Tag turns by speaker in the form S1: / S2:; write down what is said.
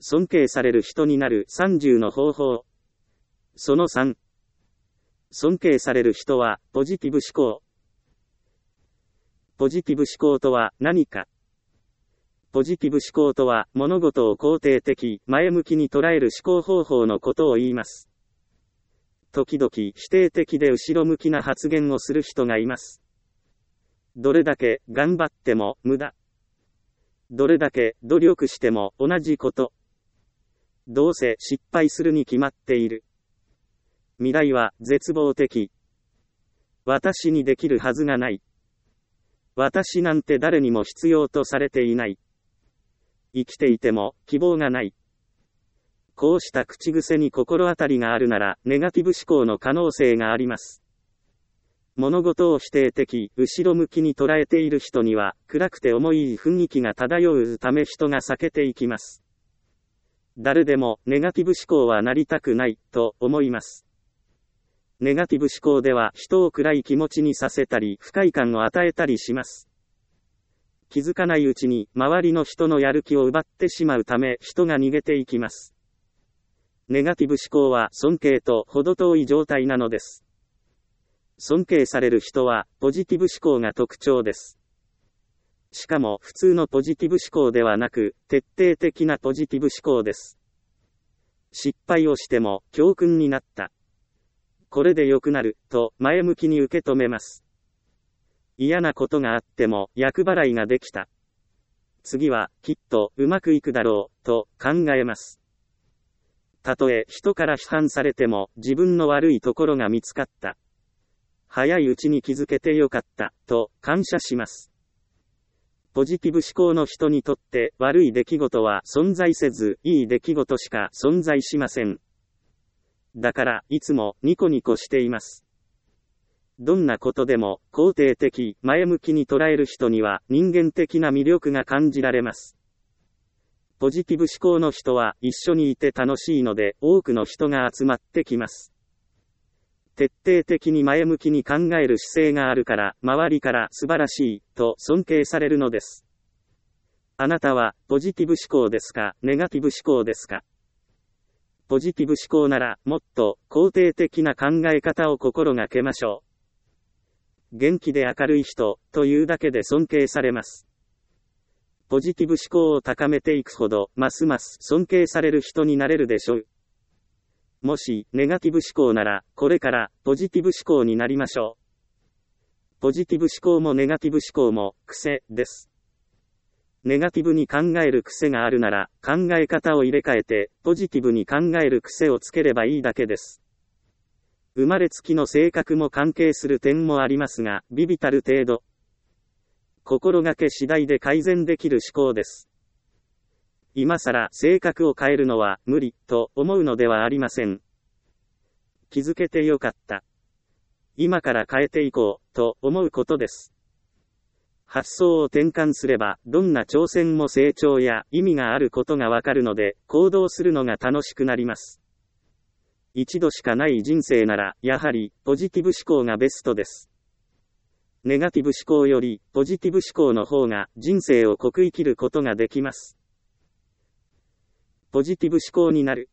S1: 尊敬される人になる30の方法。その3。尊敬される人は、ポジティブ思考。ポジティブ思考とは何か。ポジティブ思考とは、物事を肯定的、前向きに捉える思考方法のことを言います。時々否定的で後ろ向きな発言をする人がいます。どれだけ頑張っても無駄。どれだけ努力しても同じこと。どうせ失敗するに決まっている。未来は絶望的。私にできるはずがない。私なんて誰にも必要とされていない。生きていても希望がない。こうした口癖に心当たりがあるなら、ネガティブ思考の可能性があります。物事を否定的、後ろ向きに捉えている人には、暗くて重い雰囲気が漂うため人が避けていきます。誰でもネガティブ思考はなりたくない、と思います。ネガティブ思考では人を暗い気持ちにさせたり、不快感を与えたりします。気づかないうちに、周りの人のやる気を奪ってしまうため、人が逃げていきます。ネガティブ思考は尊敬と程遠い状態なのです。尊敬される人は、ポジティブ思考が特徴です。しかも、普通のポジティブ思考ではなく、徹底的なポジティブ思考です。失敗をしても、教訓になった。これで良くなる、と前向きに受け止めます。嫌なことがあっても、厄払いができた。次は、きっと、うまくいくだろう、と考えます。たとえ人から批判されても、自分の悪いところが見つかった。早いうちに気づけてよかった、と感謝します。ポジティブ思考の人にとって悪い出来事は存在せず、いい出来事しか存在しません。だからいつもニコニコしています。どんなことでも肯定的、前向きに捉える人には人間的な魅力が感じられます。ポジティブ思考の人は一緒にいて楽しいので多くの人が集まってきます。徹底的に前向きに考える姿勢があるから、周りから素晴らしい、と尊敬されるのです。あなたは、ポジティブ思考ですか、ネガティブ思考ですか。ポジティブ思考なら、もっと、肯定的な考え方を心がけましょう。元気で明るい人、というだけで尊敬されます。ポジティブ思考を高めていくほど、ますます尊敬される人になれるでしょう。もし、ネガティブ思考なら、これから、ポジティブ思考になりましょう。ポジティブ思考もネガティブ思考も、癖です。ネガティブに考える癖があるなら、考え方を入れ替えて、ポジティブに考える癖をつければいいだけです。生まれつきの性格も関係する点もありますが、微々たる程度。心がけ次第で改善できる思考です。今更性格を変えるのは無理と思うのではありません。気づけてよかった。今から変えていこうと思うことです。発想を転換すればどんな挑戦も成長や意味があることがわかるので行動するのが楽しくなります。一度しかない人生ならやはりポジティブ思考がベストです。ネガティブ思考よりポジティブ思考の方が人生を濃く生きることができます。ポジティブ思考になる。